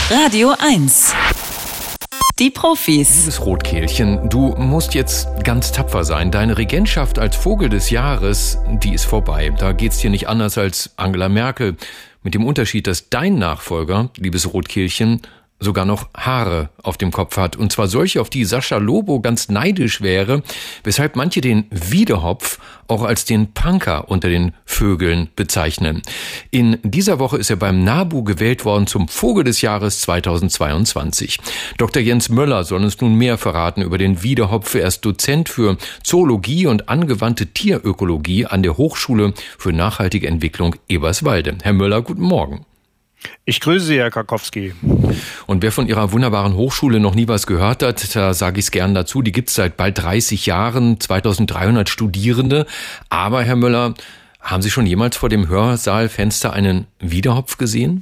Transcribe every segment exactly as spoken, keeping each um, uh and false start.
Radio eins. Die Profis. Liebes Rotkehlchen, du musst jetzt ganz tapfer sein. Deine Regentschaft als Vogel des Jahres, die ist vorbei. Da geht's dir nicht anders als Angela Merkel. Mit dem Unterschied, dass dein Nachfolger, liebes Rotkehlchen, sogar noch Haare auf dem Kopf hat. Und zwar solche, auf die Sascha Lobo ganz neidisch wäre, weshalb manche den Wiedehopf auch als den Punker unter den Vögeln bezeichnen. In dieser Woche ist er beim NABU gewählt worden zum Vogel des Jahres zweitausendzweiundzwanzig. Doktor Jens Möller soll uns nun mehr verraten über den Wiedehopf. Er ist Dozent für Zoologie und angewandte Tierökologie an der Hochschule für nachhaltige Entwicklung Eberswalde. Herr Möller, guten Morgen. Ich grüße Sie, Herr Karkowski. Und wer von Ihrer wunderbaren Hochschule noch nie was gehört hat, da sage ich es gern dazu, die gibt es seit bald dreißig Jahren, zweitausenddreihundert Studierende. Aber, Herr Möller, haben Sie schon jemals vor dem Hörsaalfenster einen Wiedehopf gesehen?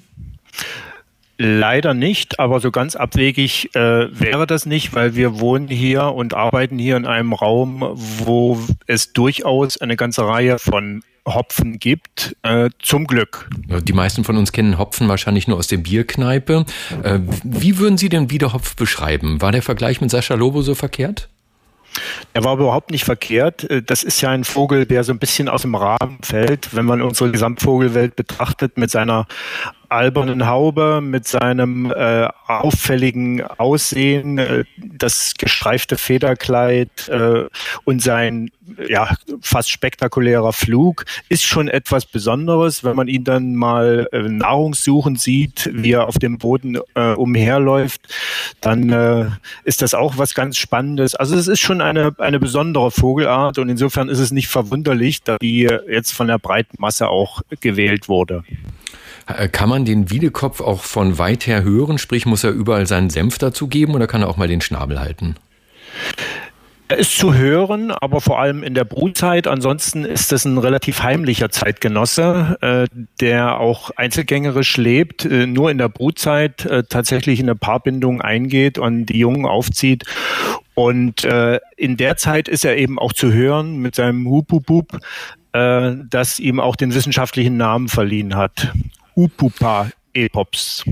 Leider nicht, aber so ganz abwegig äh, wäre das nicht, weil wir wohnen hier und arbeiten hier in einem Raum, wo es durchaus eine ganze Reihe von Hopfen gibt, äh, zum Glück. Die meisten von uns kennen Hopfen wahrscheinlich nur aus der Bierkneipe. Äh, wie würden Sie den Wiedehopf beschreiben? War der Vergleich mit Sascha Lobo so verkehrt? Er war überhaupt nicht verkehrt. Das ist ja ein Vogel, der so ein bisschen aus dem Rahmen fällt, wenn man unsere Gesamtvogelwelt betrachtet, mit seiner albernen Haube, mit seinem äh, auffälligen Aussehen, äh, das gestreifte Federkleid äh, und sein ja fast spektakulärer Flug ist schon etwas Besonderes. Wenn man ihn dann mal äh, nahrungssuchend sieht, wie er auf dem Boden äh, umherläuft, dann äh, ist das auch was ganz Spannendes. Also es ist schon eine eine besondere Vogelart und insofern ist es nicht verwunderlich, dass die jetzt von der breiten Masse auch gewählt wurde. Kann man den Wiedekopf auch von weit her hören? Sprich, muss er überall seinen Senf dazu geben oder kann er auch mal den Schnabel halten? Er ist zu hören, aber vor allem in der Brutzeit. Ansonsten ist es ein relativ heimlicher Zeitgenosse, äh, der auch einzelgängerisch lebt, äh, nur in der Brutzeit äh, tatsächlich in eine Paarbindung eingeht und die Jungen aufzieht. Und äh, in der Zeit ist er eben auch zu hören mit seinem Hup-Hup-Hup, äh, das ihm auch den wissenschaftlichen Namen verliehen hat. Upupa epops.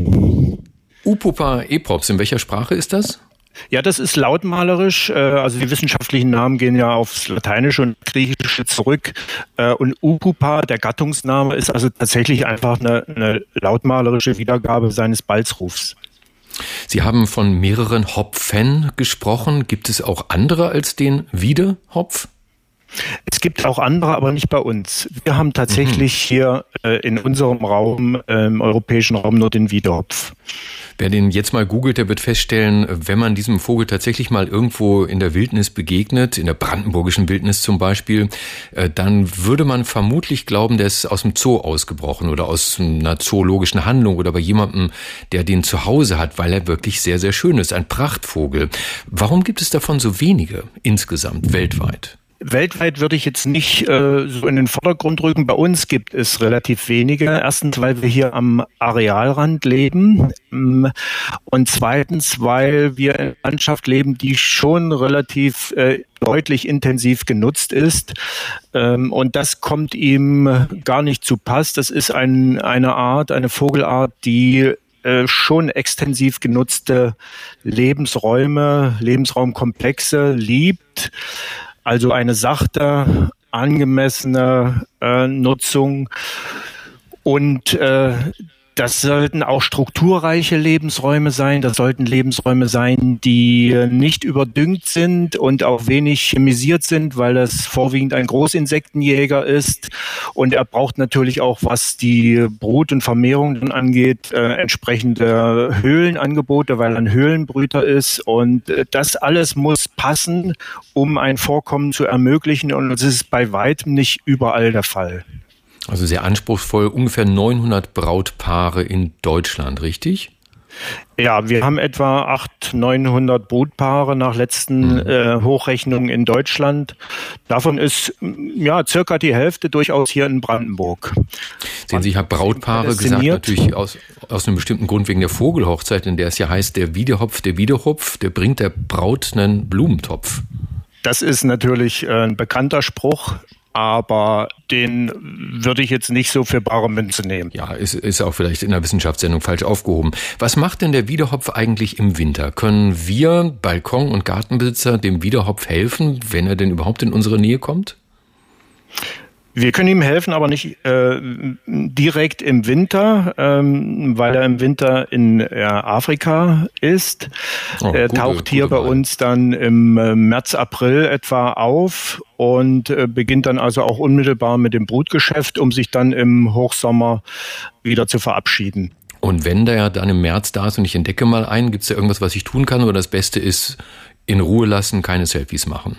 Upupa epops, in welcher Sprache ist das? Ja, das ist lautmalerisch, also die wissenschaftlichen Namen gehen ja aufs Lateinische und Griechische zurück und Upupa, der Gattungsname, ist also tatsächlich einfach eine, eine lautmalerische Wiedergabe seines Balzrufs. Sie haben von mehreren Hopfen gesprochen. Gibt es auch andere als den Wiedehopf? Es gibt auch andere, aber nicht bei uns. Wir haben tatsächlich mhm. hier äh, in unserem Raum, äh, im europäischen Raum, nur den Wiedehopf. Wer den jetzt mal googelt, der wird feststellen, wenn man diesem Vogel tatsächlich mal irgendwo in der Wildnis begegnet, in der brandenburgischen Wildnis zum Beispiel, äh, dann würde man vermutlich glauben, der ist aus dem Zoo ausgebrochen oder aus einer zoologischen Handlung oder bei jemandem, der den zu Hause hat, weil er wirklich sehr, sehr schön ist. Ein Prachtvogel. Warum gibt es davon so wenige insgesamt weltweit? Weltweit würde ich jetzt nicht äh, so in den Vordergrund rücken. Bei uns gibt es relativ wenige. Erstens, weil wir hier am Arealrand leben. Und zweitens, weil wir in einer Landschaft leben, die schon relativ äh, deutlich intensiv genutzt ist. Ähm, und das kommt ihm gar nicht zu Pass. Das ist ein, eine Art, eine Vogelart, die äh, schon extensiv genutzte Lebensräume, Lebensraumkomplexe liebt. Also eine sachte, angemessene äh, Nutzung und äh, das sollten auch strukturreiche Lebensräume sein. Das sollten Lebensräume sein, die nicht überdüngt sind und auch wenig chemisiert sind, weil es vorwiegend ein Großinsektenjäger ist. Und er braucht natürlich auch, was die Brut und Vermehrung angeht, äh, entsprechende Höhlenangebote, weil er ein Höhlenbrüter ist. Und äh, das alles muss passen, um ein Vorkommen zu ermöglichen. Und das ist bei weitem nicht überall der Fall. Also sehr anspruchsvoll, ungefähr neunhundert Brautpaare in Deutschland, richtig? Ja, wir haben etwa achthundert, neunhundert Brutpaare nach letzten mhm. äh, Hochrechnungen in Deutschland. Davon ist ja circa die Hälfte durchaus hier in Brandenburg. Sehen Sie, ich habe Brautpaare gesagt, natürlich aus, aus einem bestimmten Grund wegen der Vogelhochzeit, in der es ja heißt, der Wiedehopf, der Wiedehopf, der bringt der Braut einen Blumentopf. Das ist natürlich ein bekannter Spruch. aber den würde ich jetzt nicht so für bare Münze nehmen. Ja, ist, ist auch vielleicht in der Wissenschaftssendung falsch aufgehoben. Was macht denn der Wiedehopf eigentlich im Winter? Können wir Balkon- und Gartenbesitzer dem Wiedehopf helfen, wenn er denn überhaupt in unsere Nähe kommt? Wir können ihm helfen, aber nicht äh, direkt im Winter, ähm, weil er im Winter in äh, Afrika ist. Oh, er gute, taucht hier bei Wahl. uns dann im äh, März, April etwa auf und äh, beginnt dann also auch unmittelbar mit dem Brutgeschäft, um sich dann im Hochsommer wieder zu verabschieden. Und wenn der dann im März da ist und ich entdecke mal einen, gibt es da irgendwas, was ich tun kann? Oder das Beste ist, in Ruhe lassen, keine Selfies machen?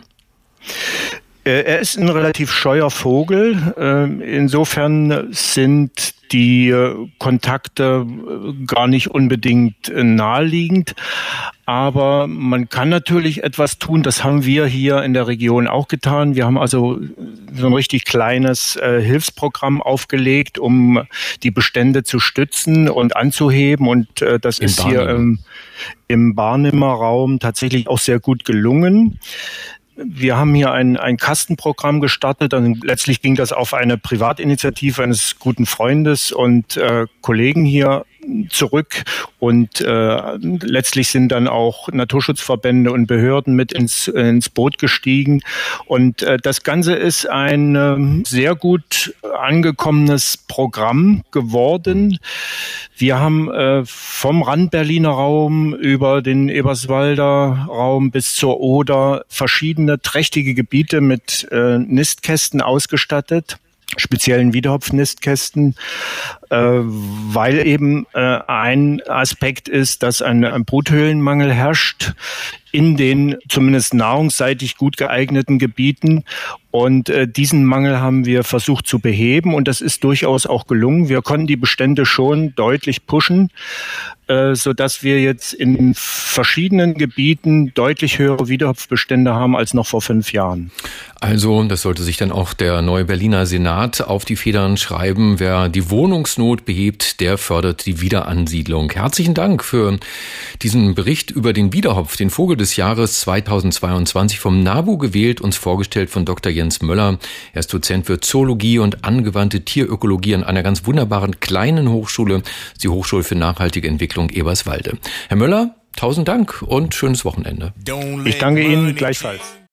Er ist ein relativ scheuer Vogel. Insofern sind die Kontakte gar nicht unbedingt naheliegend. Aber man kann natürlich etwas tun. Das haben wir hier in der Region auch getan. Wir haben also so ein richtig kleines Hilfsprogramm aufgelegt, um die Bestände zu stützen und anzuheben. Und das ist hier im, im Barnimer Raum tatsächlich auch sehr gut gelungen. Wir haben hier ein, ein Kastenprogramm gestartet und letztlich ging das auf eine Privatinitiative eines guten Freundes und äh, Kollegen hier zurück und äh, letztlich sind dann auch Naturschutzverbände und Behörden mit ins, ins Boot gestiegen und äh, das Ganze ist ein äh, sehr gut angekommenes Programm geworden. Wir haben äh, vom Rand-Berliner Raum über den Eberswalder Raum bis zur Oder verschiedene trächtige Gebiete mit äh, Nistkästen ausgestattet, speziellen Wiedehopf-Nistkästen, äh, weil eben äh, ein Aspekt ist, dass ein, ein Bruthöhlenmangel herrscht in den zumindest nahrungsseitig gut geeigneten Gebieten. Und äh, diesen Mangel haben wir versucht zu beheben und das ist durchaus auch gelungen. Wir konnten die Bestände schon deutlich pushen, äh, sodass wir jetzt in verschiedenen Gebieten deutlich höhere Wiedehopfbestände haben als noch vor fünf Jahren. Also, das sollte sich dann auch der neue Berliner Senat auf die Federn schreiben. Wer die Wohnungsnot behebt, der fördert die Wiederansiedlung. Herzlichen Dank für diesen Bericht über den Wiedehopf, den Vogel des Jahres zweitausendzweiundzwanzig vom NABU gewählt, uns vorgestellt von Doktor Jens Möller. Er ist Dozent für Zoologie und angewandte Tierökologie an einer ganz wunderbaren kleinen Hochschule, die Hochschule für nachhaltige Entwicklung Eberswalde. Herr Möller, tausend Dank und schönes Wochenende. Ich danke Ihnen gleichfalls.